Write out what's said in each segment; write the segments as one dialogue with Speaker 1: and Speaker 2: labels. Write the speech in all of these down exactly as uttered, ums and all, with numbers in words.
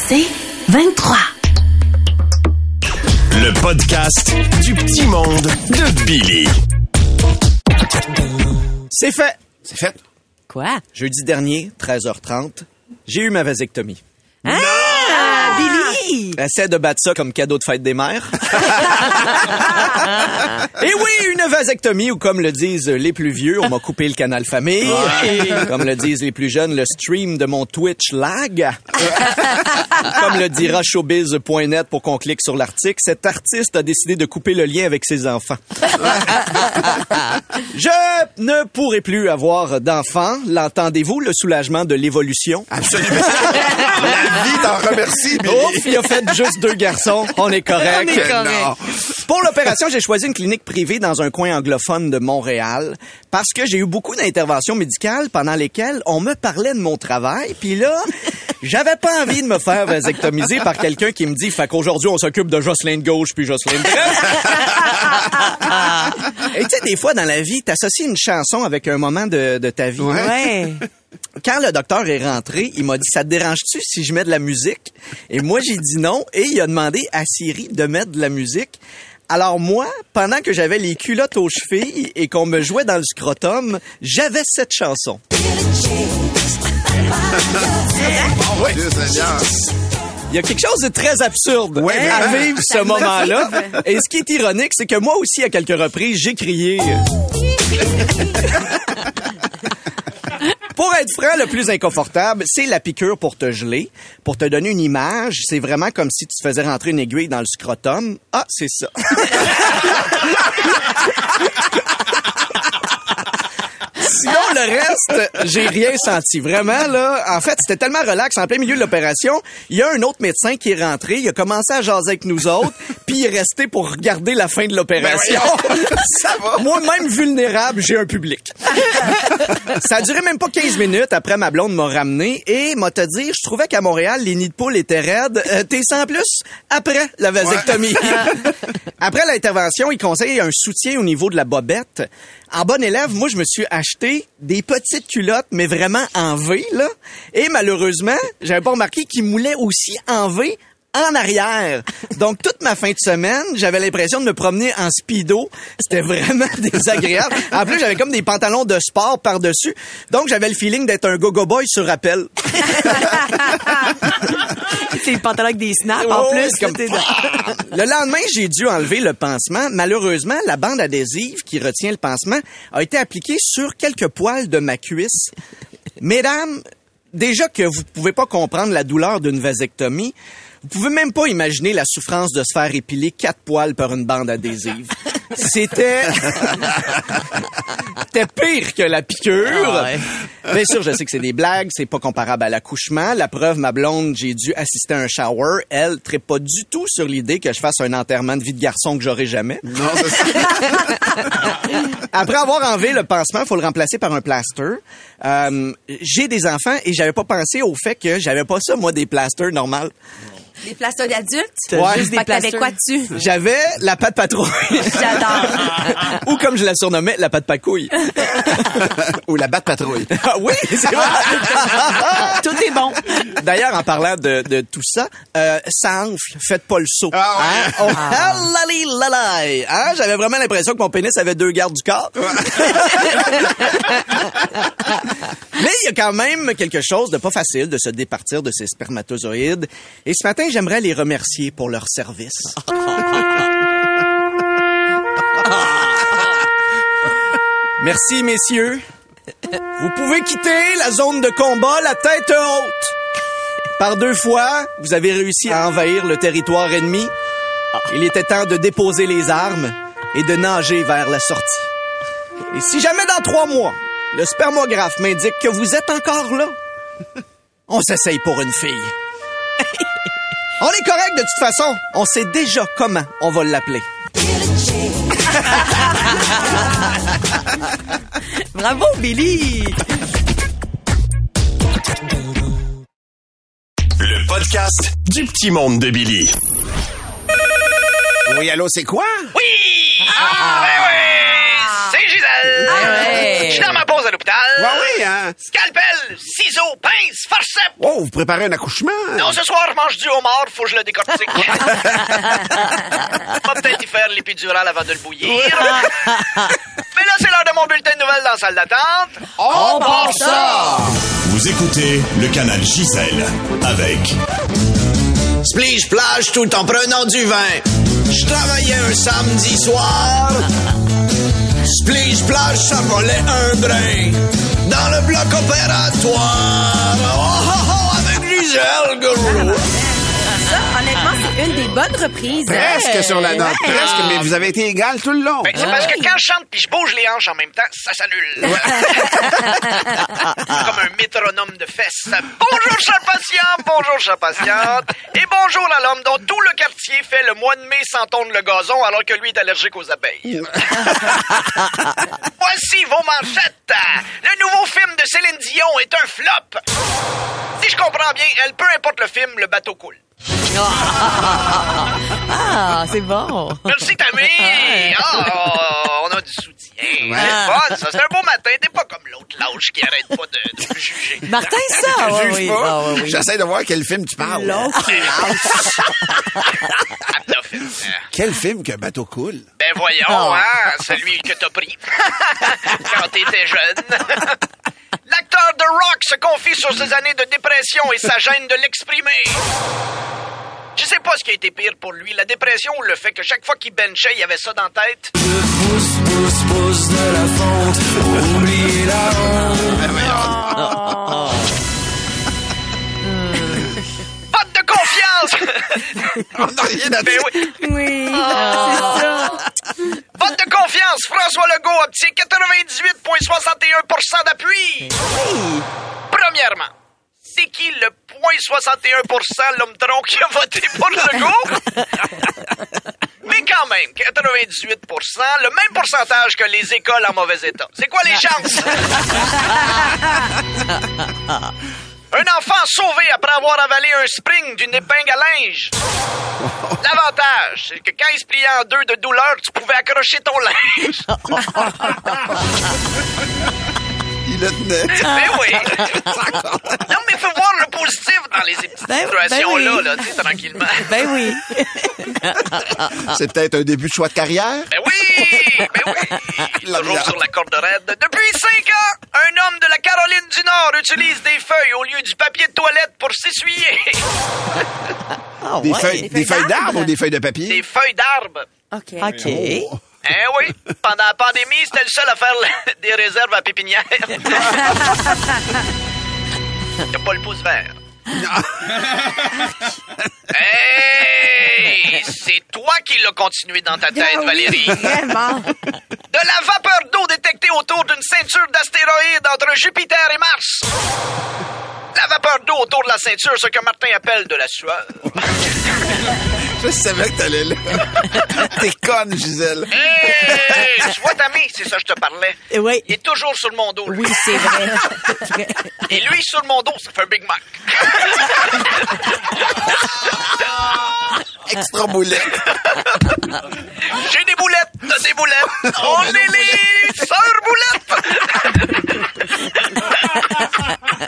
Speaker 1: C'est vingt-trois.
Speaker 2: Le podcast du petit monde de Billy.
Speaker 3: C'est fait.
Speaker 4: C'est fait.
Speaker 1: Quoi?
Speaker 3: Jeudi dernier, treize heures trente, j'ai eu ma vasectomie.
Speaker 1: Ah! Billy!
Speaker 3: Essaie de battre ça comme cadeau de fête des mères. Et oui, une vasectomie, ou comme le disent les plus vieux, on m'a coupé le canal famille. Ouais. Comme le disent les plus jeunes, le stream de mon Twitch lag. Comme le dira showbiz point net pour qu'on clique sur l'article, cet artiste a décidé de couper le lien avec ses enfants. Je ne pourrai plus avoir d'enfants. L'entendez-vous, le soulagement de l'évolution?
Speaker 4: Absolument. La vie t'en remercie, Billy.
Speaker 3: Ouf, il a fait juste deux garçons. On est correct.
Speaker 1: On est correct.
Speaker 3: Non. Pour l'opération, j'ai choisi une clinique privée dans un coin anglophone de Montréal parce que j'ai eu beaucoup d'interventions médicales pendant lesquelles on me parlait de mon travail. Puis là, j'avais pas envie de me faire vasectomiser par quelqu'un qui me dit « Fait qu'aujourd'hui, on s'occupe de Jocelyne gauche puis Jocelyne droite. » Et tu sais, des fois, dans la vie, t'associes une chanson avec un moment de, de ta vie.
Speaker 1: Ouais.
Speaker 3: Quand le docteur est rentré, il m'a dit « Ça te dérange-tu si je mets de la musique? » Et moi, j'ai dit non. Et il a demandé à Siri de mettre de la musique. Alors moi, pendant que j'avais les culottes aux chevilles et qu'on me jouait dans le scrotum, j'avais cette chanson.
Speaker 4: Oui, Seigneur.
Speaker 3: Il y a quelque chose de très absurde
Speaker 4: Ouais,
Speaker 3: à
Speaker 4: vraiment.
Speaker 3: vivre ce moment-là. Et ce qui est ironique, c'est que moi aussi, à quelques reprises, j'ai crié... Pour être franc, le plus inconfortable, c'est la piqûre pour te geler. Pour te donner une image, c'est vraiment comme si tu te faisais rentrer une aiguille dans le scrotum. Ah, c'est ça. Sinon, le reste, j'ai rien senti. Vraiment, là, en fait, c'était tellement relax. En plein milieu de l'opération, il y a un autre médecin qui est rentré, il a commencé à jaser avec nous autres, puis il est resté pour regarder la fin de l'opération.
Speaker 4: Ben oui. Ça va.
Speaker 3: Moi-même vulnérable, j'ai un public. Ça a duré même pas quinze minutes après ma blonde m'a ramené et m'a te dire, je trouvais qu'à Montréal, les nids de poules étaient raides. Euh, t'es sans plus après la vasectomie. Ouais. Après l'intervention, il conseille un soutien au niveau de la bobette. En bon élève, moi, je me suis acheté des petites culottes, mais vraiment en V, là. Et malheureusement, j'avais pas remarqué qu'ils moulaient aussi en V en arrière. Donc, toute ma fin de semaine, j'avais l'impression de me promener en speedo. C'était vraiment désagréable. En plus, j'avais comme des pantalons de sport par-dessus. Donc, j'avais le feeling d'être un go-go boy sur rappel.
Speaker 1: C'est le pantalon avec des snaps en
Speaker 3: Oh,
Speaker 1: plus.
Speaker 3: comme... Le lendemain, j'ai dû enlever le pansement. Malheureusement, la bande adhésive qui retient le pansement a été appliquée sur quelques poils de ma cuisse. Mesdames, déjà que vous pouvez pas comprendre la douleur d'une vasectomie, vous pouvez même pas imaginer la souffrance de se faire épiler quatre poils par une bande adhésive. C'était... C'était pire que la piqûre. Ah ouais. Bien sûr, je sais que c'est des blagues, c'est pas comparable à l'accouchement. La preuve, ma blonde, j'ai dû assister à un shower. Elle trippe pas du tout sur l'idée que je fasse un enterrement de vie de garçon que j'aurai jamais.
Speaker 4: Non, c'est...
Speaker 3: Après avoir enlevé le pansement, il faut le remplacer par un plaster. Euh, j'ai des enfants et j'avais pas pensé au fait que j'avais pas ça, moi, des plasters normales.
Speaker 5: Des plasters d'adultes?
Speaker 3: Ouais.
Speaker 5: Juste des plasters. T'avais quoi dessus?
Speaker 3: J'avais la patte patrouille.
Speaker 5: J'adore.
Speaker 3: Ou comme je la surnommais, la patte pacouille.
Speaker 4: Ou la batte patrouille.
Speaker 3: Ah oui, c'est vrai.
Speaker 1: Tout est bon.
Speaker 3: D'ailleurs, en parlant de, de tout ça, euh, ça enfle. Faites pas le saut.
Speaker 4: Ah ouais.
Speaker 3: Hein? Oh, ah. Lalali, hein? J'avais vraiment l'impression que mon pénis avait deux gardes du corps. Ouais. Mais il y a quand même quelque chose de pas facile de se départir de ces spermatozoïdes. Et ce matin, j'aimerais les remercier pour leur service. Merci, messieurs. Vous pouvez quitter la zone de combat la tête haute. Par deux fois, vous avez réussi à envahir le territoire ennemi. Il était temps de déposer les armes et de nager vers la sortie. Et si jamais dans trois mois, le spermographe m'indique que vous êtes encore là, on s'essaye pour une fille. On est correct de toute façon. On sait déjà comment on va l'appeler.
Speaker 1: Bravo, Billy!
Speaker 2: Le podcast du petit monde de Billy.
Speaker 4: Oui, allô, c'est quoi?
Speaker 6: Oui! Ah, ben oui! C'est Gisèle!
Speaker 1: Ah ouais!
Speaker 6: Je suis dans ma pause à l'hôpital.
Speaker 4: Ouais, oui, hein?
Speaker 6: Scalpel, ciseaux, pince, forceps.
Speaker 4: Oh, vous préparez un accouchement?
Speaker 6: Non, ce soir, je mange du homard, faut que je le décortique. On va peut-être y faire l'épidural avant de le bouillir. Mais là, c'est l'heure de mon bulletin de nouvelles dans la salle d'attente.
Speaker 4: On part ça!
Speaker 2: Vous écoutez le canal Gisèle avec
Speaker 3: Splige plage tout en prenant du vin. Je travaillais un samedi soir. Splige plage, ça volait un brin. Dans le bloc opératoire. Oh, oh, oh, avec Gisèle Gros.
Speaker 5: Ça, honnêtement, c'est une des bonnes reprises.
Speaker 4: Presque sur la note,
Speaker 5: Ouais.
Speaker 4: presque, mais vous avez été égal tout le long.
Speaker 6: Ben, c'est parce que quand je chante puis je bouge les hanches en même temps, ça s'annule. Comme un métronome de fesses. Bonjour, cher patient, bonjour, chère patiente. Et bonjour à l'homme dont tout le quartier fait le mois de mai sans tondre le gazon alors que lui est allergique aux abeilles. Voici vos manchettes. Le nouveau film de Céline Dion est un flop. Si je comprends bien, elle, peu importe le film, le bateau coule.
Speaker 1: Ah, c'est bon.
Speaker 6: Merci, Tammy! Ah, on a du soutien. C'est fun, ça. C'est un beau matin. T'es pas comme l'autre lâche qui arrête pas de, de me juger.
Speaker 1: Martin, ça,
Speaker 4: Je
Speaker 1: ouais,
Speaker 4: juge
Speaker 1: oui.
Speaker 4: pas.
Speaker 1: Ah, ouais, oui.
Speaker 4: J'essaie de voir quel film tu parles.
Speaker 6: Abdofin.
Speaker 4: Quel film que bateau coule?
Speaker 6: Ben voyons,
Speaker 1: Ah.
Speaker 6: hein, celui que t'as pris quand t'étais jeune. L'acteur de Rock se confie sur ses années de dépression et sa gêne de l'exprimer. Je sais pas ce qui a été pire pour lui, la dépression ou le fait que chaque fois qu'il benchait, il avait ça dans la tête.
Speaker 7: Pousse, pousse, pousse de la fonte, oublie la honte.
Speaker 6: Pas de confiance!
Speaker 4: On n'a rien à
Speaker 6: Ben
Speaker 4: dire.
Speaker 6: oui.
Speaker 5: Oui, c'est ça.
Speaker 6: Vote de confiance, François Legault obtient quatre-vingt-dix-huit virgule soixante et un pour cent d'appui. Premièrement, c'est qui le zéro virgule soixante et un pour cent l'homme tronc qui a voté pour Legault? Mais quand même, quatre-vingt-dix-huit pour cent, le même pourcentage que les écoles en mauvais état. C'est quoi les chances? Un enfant sauvé après avoir avalé un spring d'une épingle à linge. L'avantage, c'est que quand il se pliait en deux de douleur, tu pouvais accrocher ton linge.
Speaker 4: Il le tenait.
Speaker 6: Ben oui. Non, mais faut voir le positif dans les petites
Speaker 1: Ben-
Speaker 6: situations-là,
Speaker 1: ben oui.
Speaker 6: là, tu sais, tranquillement.
Speaker 1: Ben oui.
Speaker 4: C'est peut-être un début de choix de carrière?
Speaker 6: Ben oui! Ben oui!
Speaker 4: La
Speaker 6: Toujours
Speaker 4: merde.
Speaker 6: sur la corde raide. Depuis cinq ans, un homme de la Caroline du Nord utilise des feuilles au lieu du papier de toilette pour s'essuyer.
Speaker 1: Ah,
Speaker 4: Des
Speaker 1: ouais.
Speaker 4: feuilles, des feuilles d'arbre ou des feuilles de papier?
Speaker 6: Des feuilles d'arbre.
Speaker 5: OK.
Speaker 1: OK.
Speaker 6: Eh oui, pendant la pandémie, c'était le seul à faire la- des réserves à pépinière. Il a pas le pouce vert. Hey! C'est toi qui l'as continué dans ta tête, Valérie.
Speaker 5: Vraiment.
Speaker 6: De la vapeur d'eau détectée autour d'une ceinture d'astéroïdes entre Jupiter et Mars. La vapeur d'eau autour de la ceinture, ce que Martin appelle de la sueur.
Speaker 4: Je savais que t'allais là. T'es conne, Gisèle.
Speaker 6: Hey! Tu vois, Tammy, c'est ça que je te parlais.
Speaker 1: Eh oui.
Speaker 6: Il est toujours sur le mon dos. lui.
Speaker 1: Oui, c'est vrai.
Speaker 6: Et lui, sur le mon dos, ça fait un Big Mac.
Speaker 4: Extra boulette.
Speaker 6: J'ai des boulettes, t'as des boulettes. On est les sœurs boulettes.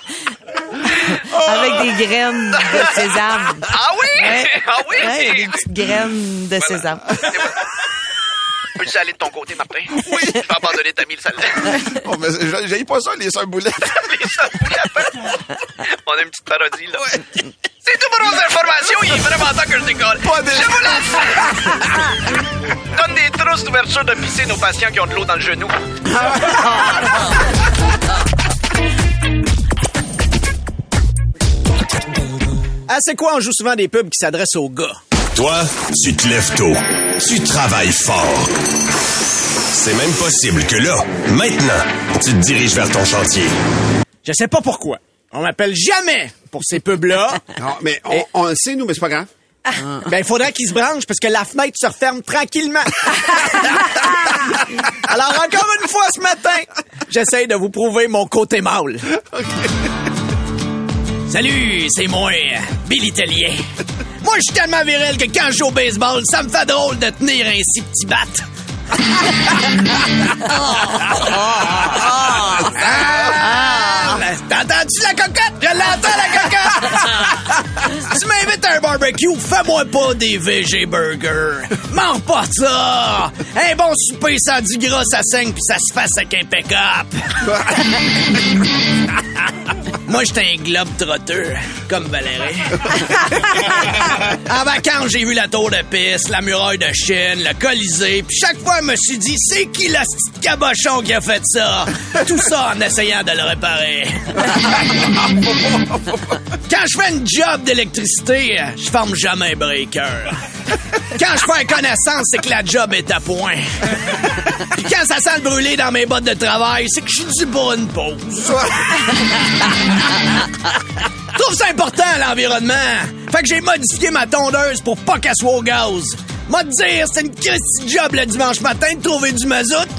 Speaker 1: Avec des graines de sésame.
Speaker 6: Ah oui?
Speaker 1: Ouais.
Speaker 6: Ah oui?
Speaker 1: Ouais, des petites graines de sésame.
Speaker 6: Peux-tu aller de ton côté, Martin? Oui. Je vais abandonner ta mille salade.
Speaker 4: Oh, mais j'ai- j'ai pas ça, les sœurs boulettes.
Speaker 6: Les sœurs boulettes. On a une petite parodie, là. C'est tout pour vos informations. Il est vraiment temps que je décolle.
Speaker 4: Pas de-
Speaker 6: Je vous laisse. Donne des trousses d'ouverture de piscine aux patients qui ont de l'eau dans le genou.
Speaker 3: Ah, c'est quoi? On joue souvent des pubs qui s'adressent aux gars.
Speaker 2: toi, tu te lèves tôt. Tu travailles fort. C'est même possible que là, maintenant, tu te diriges vers ton chantier.
Speaker 3: Je sais pas pourquoi. On m'appelle jamais pour ces pubs-là.
Speaker 4: Non, mais on, on le sait, nous, mais c'est pas grave.
Speaker 3: Ben, il faudrait qu'ils se branchent parce que la fenêtre se referme tranquillement. Alors, encore une fois ce matin, j'essaye de vous prouver mon côté mâle. Salut, c'est moi, Billy Tellier. Moi, je suis tellement viril que quand je joue au baseball, ça me fait drôle de tenir un si petit bat. Ah! T'entends-tu la cocotte? Je l'entends, la cocotte! Si tu m'invites à un barbecue, fais-moi pas des V G burgers. Mange pas ça! Un bon souper sans du gras, ça saigne pis ça se fasse avec un pick-up. Moi, j'étais un globe trotteur, comme Valérie. En vacances, j'ai vu la tour de Pise, la muraille de Chine, le Colisée, puis chaque fois, je me suis dit, c'est qui le petit cabochon qui a fait ça? Tout ça en essayant de le réparer. Quand je fais une job d'électricité, je ferme jamais un breaker. Quand je fais connaissance, c'est que la job est à point. Puis quand ça sent le brûler dans mes bottes de travail, c'est que je suis dû pour une pause. Je trouve ça important, l'environnement. Fait que j'ai modifié ma tondeuse pour pas qu'elle soit au gaz. M'a te dire, c'est une petite job le dimanche matin de trouver du mazout.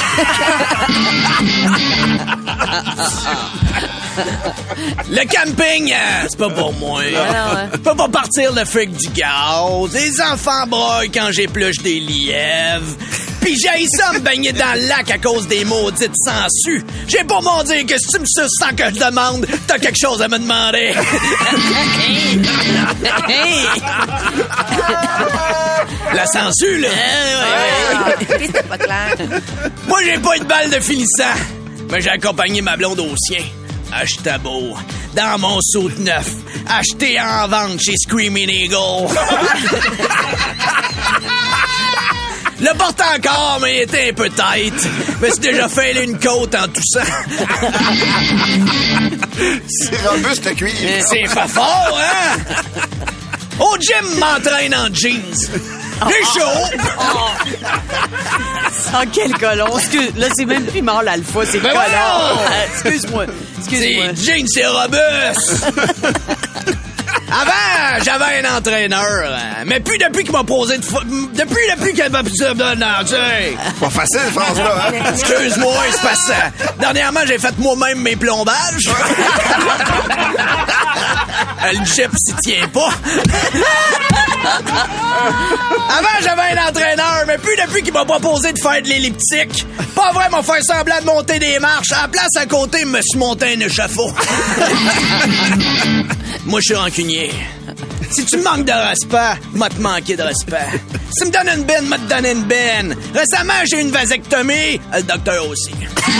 Speaker 3: Le camping, euh, c'est pas pour moi. Je peux pas partir le fric du gaz. Les enfants broient quand j'épluche des lièvres. Pis j'ai ça me baigner dans le lac à cause des maudites sangsues. J'ai pas mon dire que si tu me suces sans que je demande, t'as quelque chose à me demander. La sangsue, là.
Speaker 5: C'était pas clair.
Speaker 3: Moi, j'ai pas eu de balle de finissant. Mais j'ai accompagné ma blonde au sien. Acheté beau. Dans mon saut neuf. Acheté en vente chez Screaming Eagle. Le porte encore, mais il était un peu tight. Mais c'est déjà fait une côte en toussant.
Speaker 4: C'est robuste, le cuir.
Speaker 3: C'est pas fort, hein? Au gym, m'entraîne en jeans. J'ai chaud.
Speaker 1: Oh, quel colon. Excuse, là, c'est même plus mort l'alpha, c'est
Speaker 3: Ben
Speaker 1: colon.
Speaker 3: voyons.
Speaker 1: Euh, Excuse-moi. Excuse-moi.
Speaker 3: C'est jeans, c'est robuste. Avant, j'avais un entraîneur, mais plus depuis qu'il m'a posé de fa... Depuis, depuis qu'il m'a posé de... Non, tu sais.
Speaker 4: Pas facile, je pense, là, hein?
Speaker 3: Excuse-moi, c'est parce que dernièrement, j'ai fait moi-même mes plombages. Le chip s'y tient pas. Avant, j'avais un entraîneur, mais plus depuis qu'il m'a proposé de faire de l'elliptique. Pas vrai, m'a fait semblant de monter des marches. À la place à côté, me suis monté un échafaud. Moi, je suis rancunier. Si tu me manques de respect, m'a te manquer de respect. Si tu me donnes une benne, m'a te donner une benne. Récemment, j'ai eu une vasectomie. Le docteur aussi.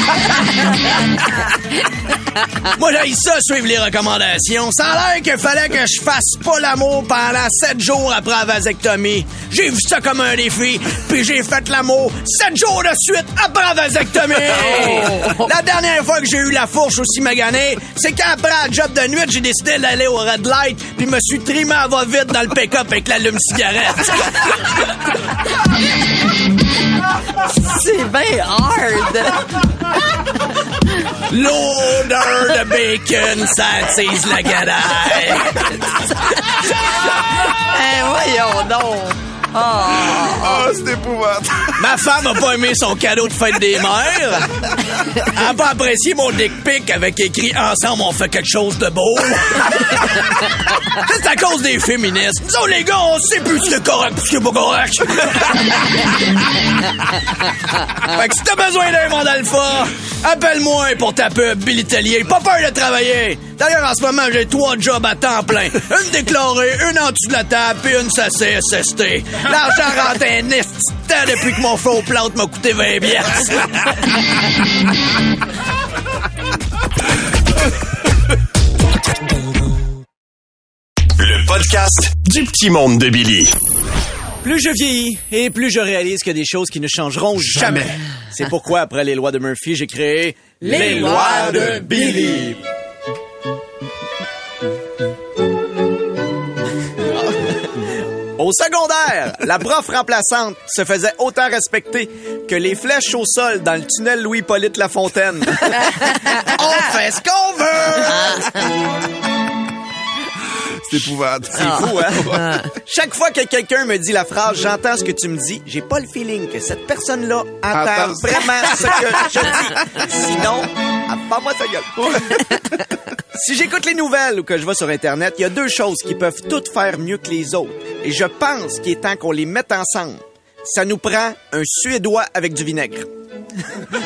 Speaker 3: Moi, j'ai ça, suivre les recommandations. Ça a l'air qu'il fallait que je fasse pas l'amour pendant sept jours après la vasectomie. J'ai vu ça comme un défi, puis j'ai fait l'amour sept jours de suite après la vasectomie. Oh. La dernière fois que j'ai eu la fourche aussi maganée, c'est qu'après la job de nuit, j'ai décidé d'aller au red light, puis me suis trimé à va-vite dans le pick-up avec l'allume-cigarette.
Speaker 1: C'est bien hard.
Speaker 3: L'odeur de bacon, ça attise la gadaille.
Speaker 1: Eh, voyons donc. Oh.
Speaker 4: Oh, c'est épouvantable.
Speaker 3: Ma femme a pas aimé son cadeau de fête des mères. Elle a pas apprécié mon dick pic avec écrit « Ensemble, on fait quelque chose de beau ». C'est à cause des féministes. Nous autres, les gars, on sait plus ce qui est correct et ce qui est pas correct. Fait que si t'as besoin d'un monde alpha, appelle-moi pour ta pub, Billy Tellier. Pas peur de travailler. D'ailleurs, en ce moment, j'ai trois jobs à temps plein. Une déclarée, une en dessous de la table, puis une S C S S T. L'argent rentre un esti de temps depuis que mon faux plâtre m'a coûté vingt piastres.
Speaker 2: Le podcast du petit monde de Billy.
Speaker 3: Plus je vieillis et plus je réalise qu'il y a des choses qui ne changeront jamais. C'est pourquoi, après les lois de Murphy, j'ai créé
Speaker 5: Les lois de Billy.
Speaker 3: Au secondaire, la prof remplaçante se faisait autant respecter que les flèches au sol dans le tunnel Louis-Hippolyte Lafontaine. On fait ce qu'on veut!
Speaker 4: C'est épouvantable.
Speaker 3: C'est fou, hein? Chaque fois que quelqu'un me dit la phrase « J'entends ce que tu me dis », j'ai pas le feeling que cette personne-là entend
Speaker 4: Attends.
Speaker 3: vraiment ce que je dis. Sinon, pas-moi sa gueule. Si j'écoute les nouvelles ou que je vais sur Internet, il y a deux choses qui peuvent toutes faire mieux que les autres. Et je pense qu'il est temps qu'on les mette ensemble. ça nous prend un Suédois avec du vinaigre. Ils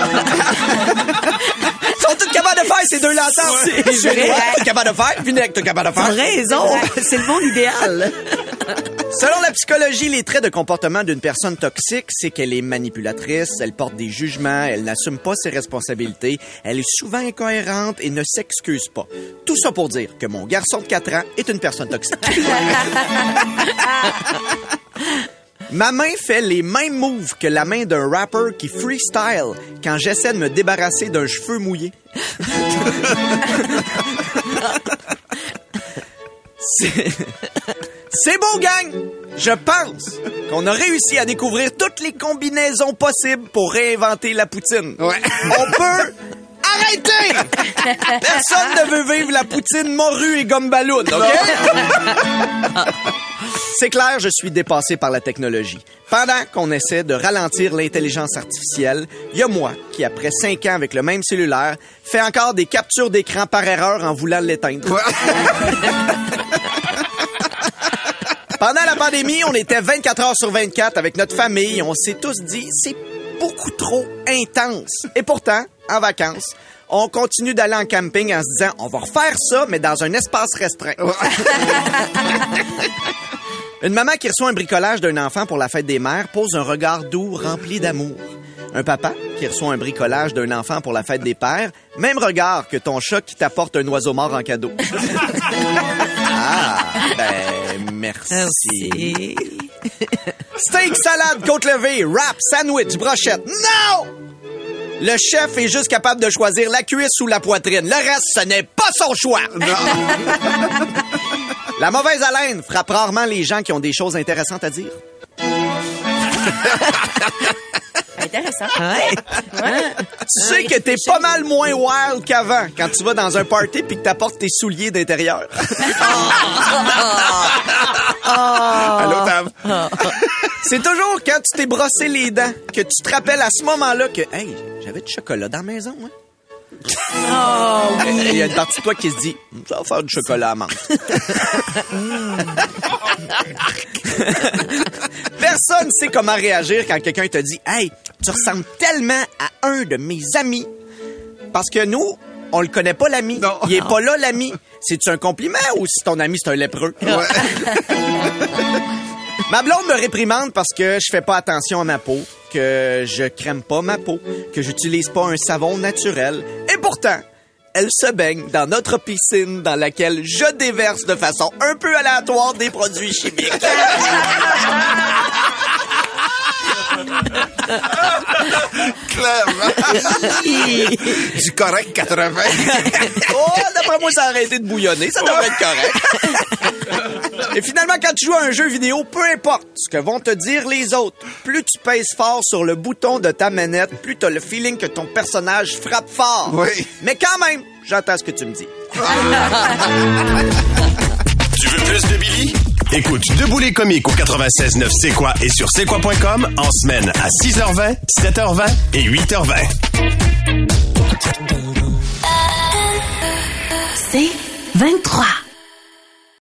Speaker 3: sont tous capables de faire ces deux-là ensemble.
Speaker 1: C'est
Speaker 3: Suédois,
Speaker 1: vrai.
Speaker 3: t'es capable de faire, vinaigre, t'es capable de
Speaker 1: T'as
Speaker 3: faire.
Speaker 1: raison. C'est le monde idéal.
Speaker 3: Selon la psychologie, les traits de comportement d'une personne toxique, c'est qu'elle est manipulatrice, elle porte des jugements, elle n'assume pas ses responsabilités, elle est souvent incohérente et ne s'excuse pas. Tout ça pour dire que mon garçon de quatre ans est une personne toxique. Ma main fait les mêmes moves que la main d'un rapper qui freestyle quand j'essaie de me débarrasser d'un cheveu mouillé. C'est... C'est beau, gang! Je pense qu'on a réussi à découvrir toutes les combinaisons possibles pour réinventer la poutine.
Speaker 4: Ouais.
Speaker 3: On peut arrêter! Personne ne veut vivre la poutine morue et gomme ballon, OK? C'est clair, je suis dépassé par la technologie. Pendant qu'on essaie de ralentir l'intelligence artificielle, il y a moi qui, après cinq ans avec le même cellulaire, fait encore des captures d'écran par erreur en voulant l'éteindre.
Speaker 4: Ouais.
Speaker 3: Pendant la pandémie, on était vingt-quatre heures sur vingt-quatre avec notre famille. On s'est tous dit, c'est beaucoup trop intense. Et pourtant, en vacances, on continue d'aller en camping en se disant, on va refaire ça, mais dans un espace restreint. Une maman qui reçoit un bricolage d'un enfant pour la fête des mères pose un regard doux rempli d'amour. Un papa qui reçoit un bricolage d'un enfant pour la fête des pères, même regard que ton chat qui t'apporte un oiseau mort en cadeau. Ah, ben, merci.
Speaker 1: Merci.
Speaker 3: Steak, salade, côte levée, wrap, sandwich, brochette. Non! Le chef est juste capable de choisir la cuisse ou la poitrine. Le reste, ce n'est pas son choix.
Speaker 4: Non.
Speaker 3: La mauvaise haleine frappe rarement les gens qui ont des choses intéressantes à dire.
Speaker 5: Intéressant.
Speaker 1: Ouais.
Speaker 5: Ouais.
Speaker 3: Tu sais que t'es pas mal moins wild qu'avant quand tu vas dans un party puis que t'apportes tes souliers d'intérieur.
Speaker 4: Allô, Tam?
Speaker 3: C'est toujours quand tu t'es brossé les dents que tu te rappelles à ce moment-là que, hey, j'avais du chocolat dans la maison, moi. Il y a une partie de toi qui se dit, ça va faire du chocolat à menthe. Personne sait comment réagir quand quelqu'un te dit, hey, tu ressembles tellement à un de mes amis. Parce que nous, on le connaît pas, l'ami.
Speaker 4: Non.
Speaker 3: Il est pas là, l'ami. C'est-tu un compliment ou si ton ami, c'est un lépreux?
Speaker 4: Ouais.
Speaker 3: Ma blonde me réprimande parce que je fais pas attention à ma peau, que je crème pas ma peau, que j'utilise pas un savon naturel. Et pourtant, elle se baigne dans notre piscine dans laquelle je déverse de façon un peu aléatoire des produits chimiques.
Speaker 4: Clairement. Du correct quatre-vingts.
Speaker 3: Oh, d'après moi, ça a arrêté de bouillonner. Ça devrait être correct. Et finalement, quand tu joues à un jeu vidéo, peu importe ce que vont te dire les autres, plus tu pèses fort sur le bouton de ta manette, plus t'as le feeling que ton personnage frappe fort.
Speaker 4: Oui.
Speaker 3: Mais quand même, j'entends ce que tu me dis.
Speaker 2: Tu veux plus de Billy? Écoute Debout les comiques au quatre-vingt-seize neuf C'est quoi et sur c'est quoi point com en semaine à six heures vingt, sept heures vingt et huit heures vingt.
Speaker 8: C'est vingt-trois.